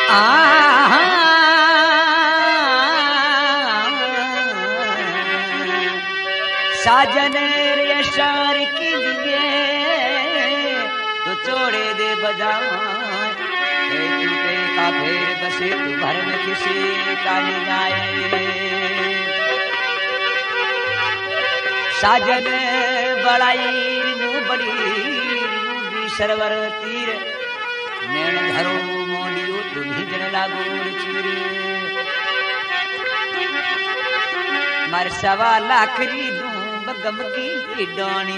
साजन रे शार की लिए तो छोड़े दे बजाए टूटे का फेर बसे तू भर में किसी का नहीं जाए साजन बड़ाई बड़ी भी सरवर तीर नैन धरो मोलियो तू भिजन लागू चीर मर सवा लाखरी बगम की डानी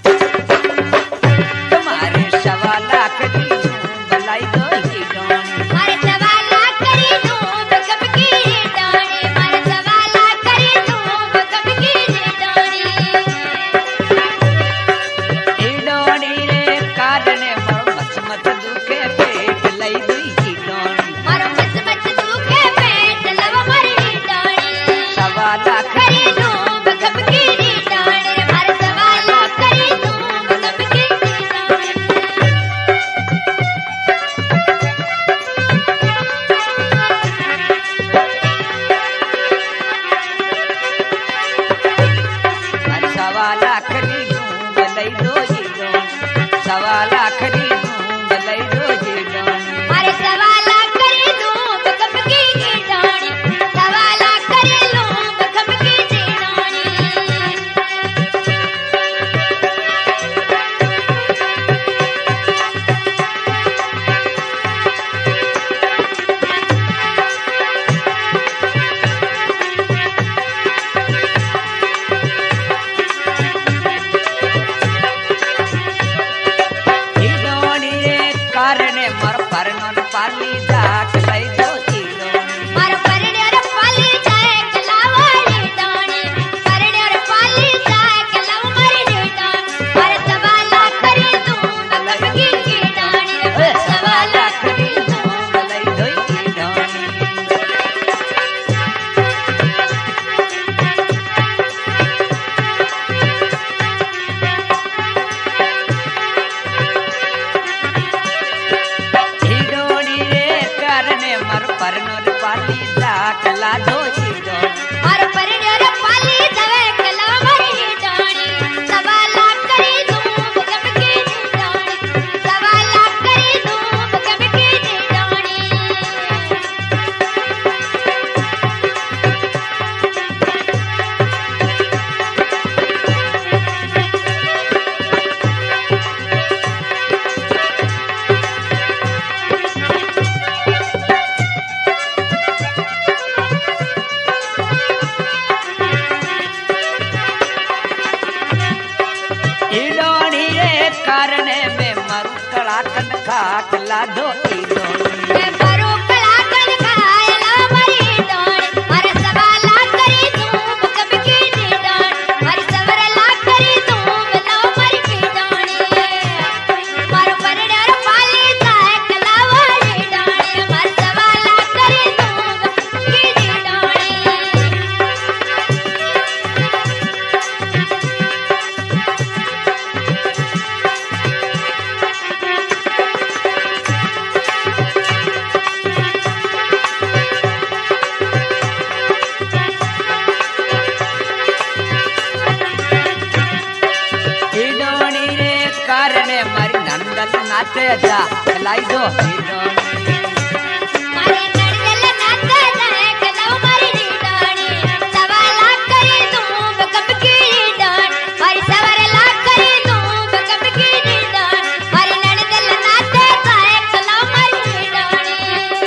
तुम्हारे सवा लाख दी बलाई दो ही डानी मारे सवा लाख करी दो बगम की डानी मारे सवा लाख करी दो बगम की डानी ई डानी रे काटने मत दुखे पेट लई दी डानी मारो मत दुखे पेट लव मरी डानी सवा लाख करी दो बगम की डानी मारे सवा लाख करी दो बगम की डानी सवा लाख दी बलाई दो ही डानी सवा लाख दी बलाई दो ही डानी मारे सवा लाख करी दो बगम की डानी सवा लाख करी लो बगम की डानी ई डानी रे कारणे मर परनन पाली जाक लई दो ही डानी मारो परडेर पाली जाए कलावारी डानी परडेर पाली जाए कलाव मरी डानी मारे सवा लाख करी दो बगम की डानी सवा लाख करी दो बलाई दो ही डानी डोनी रे करने मर परनर पाली जाक ला दो ही डानी मारो परडेर पाली जाए कलाव मरी डानी सवा लाख करी दो बगम की डानी सवा लाख करी दो बगम की डानी ई डोनी रे करने में मरु कड़ाकन खाक ला दो ही डानी मैं परो कलाकन खायला मरी डानी मारे सवा लाख करी दो बगम की डानी मारे सवर लाख करी दो बलाव मरी की डानी मारो परडेर पाली जाए कलावारी डानी मारे सवा लाख करी दो बगम की डानी ई डोनी रे करने मर नंदन नाचे जा लाई दो ही डानी मारे नड़गल नाचे जाए कलाव मरी डानी सवा लाख करी दो बगम की डानी मारे सवर लाख करी दो बगम की डानी मारे नड़गल नाचे जाए कलाव मरी डानी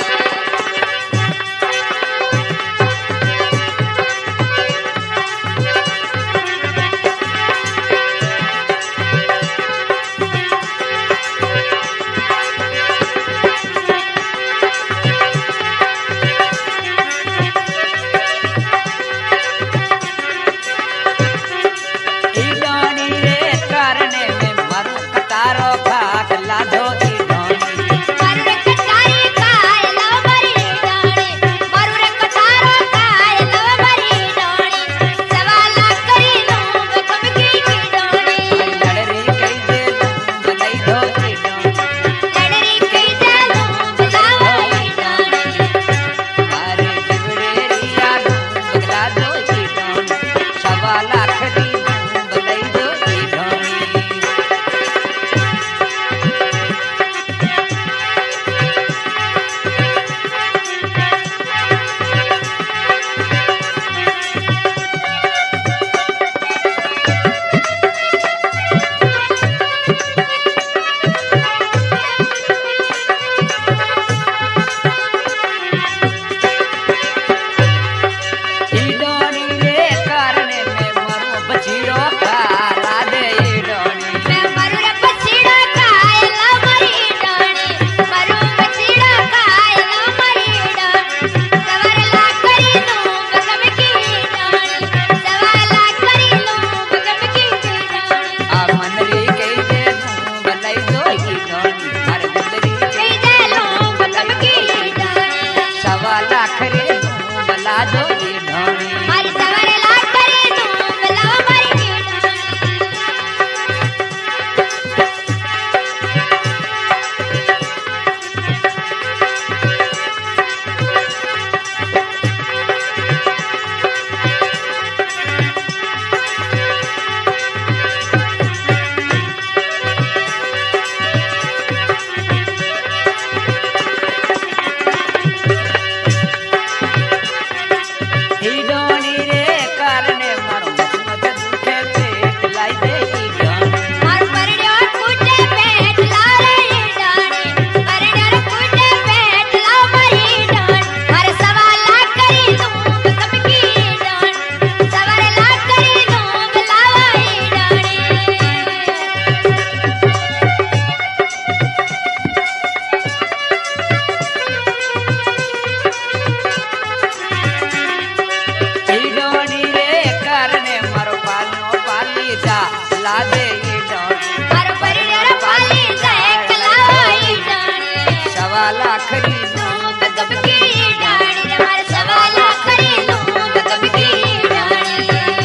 लाख री धूम कब की डाणी रे मारे सवा लाख री धूम कब की डाणी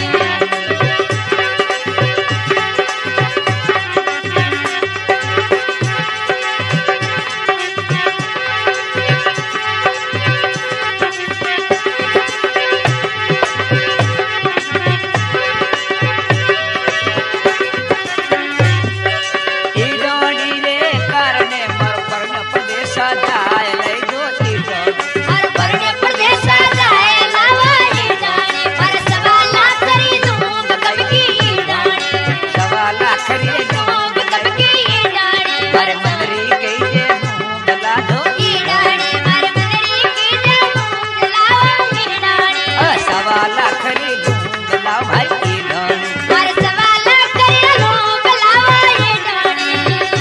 ई डाणी रे कारणे मर पर्ण प्रदेश जाय लई दो ई डाणी हर परणे प्रदेश जाए लावाई डाणी मारे सवा लाख री धूम कब की डाणी सवा लाख री धूम कब की डाणी पर मनरी कई जे बला दो की डाणी मारे मनरी की दे धूम लावाई डाणी सवा लाख री बला भाई ई डाणी मारे सवा लाख री धूम लावाई डाणी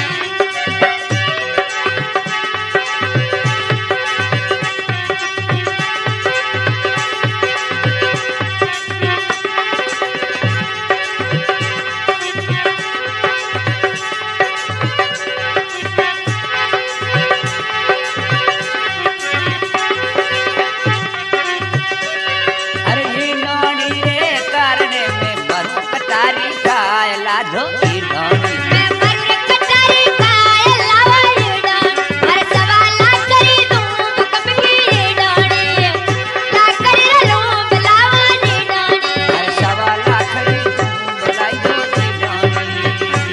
अरे ई डाणी रे कारणे में मर कटारी खाय लाधो ई डाणी मैं मर कटारी खाए लावाई डाणी मारे सवा लाख री धूम कब की डाणी लाख री धूम लावाई डाणी सवा लाख री बलाई दो ई डाणी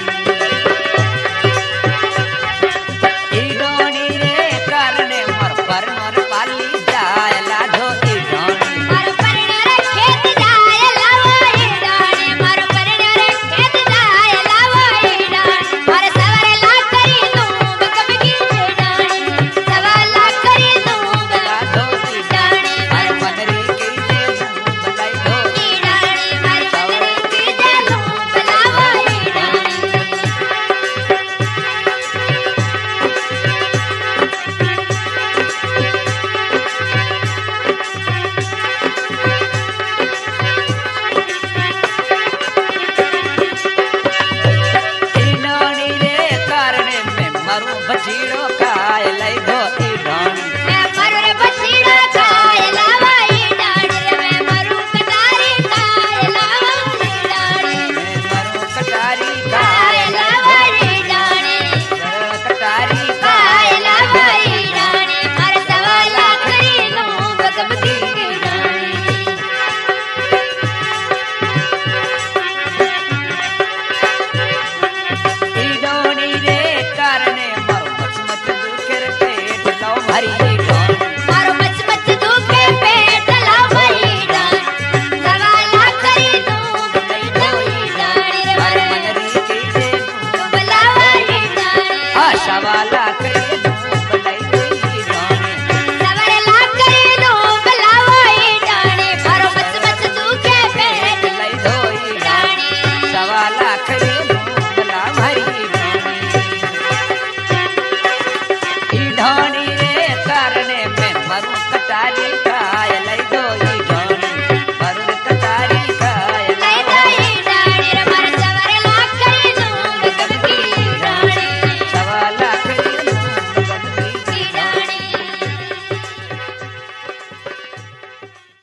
ई डाणी रे कारणे मर पर नर पाली जाय लाधो ई डाणी मारो परणे रे खेत जाए लावाई डाणी मारो परणे रे खेत जाए लावाई डाणी मारे सवा लाख री धूम कब की डाणी सवा लाख री धूम लाधो ई डाणी हर मनरी कई जे बलाई दो की डाणी मारे मनरी की दे धूम लावाई डाणी ई डाणी रे कारणे में मरू बचीड़ो खाय लई दो ई डाणी मैं मरू रे बछीड़ा खाए लावाई डाणी रे मैं मरू कटारी खाए लावाई डाणी मैं मरू कटारी खाए खाय लावाई डाणी कटारी खाए लावाई डाणी मारे सवा लाख री धूम कब की डाणी ई डाणी रे कारणे मर मच मच दुखेर पेट लो भरी डाणी मारो मच मच दुखे पेट लावाई डाणी सवा लाख री धूम लावाई डाणी रे हर मारे मनरी कई जे धूम लावाई डाणी सवा लाख रे बलाई दो ई डाणी सवा लाख री धूम लावाई डाणी मारो मच मच दुखे पेट लई दो ई डाणी डाणी सवा लाख रे बला भरी डाणी ई डाणी रे कारणे में मरू कटारी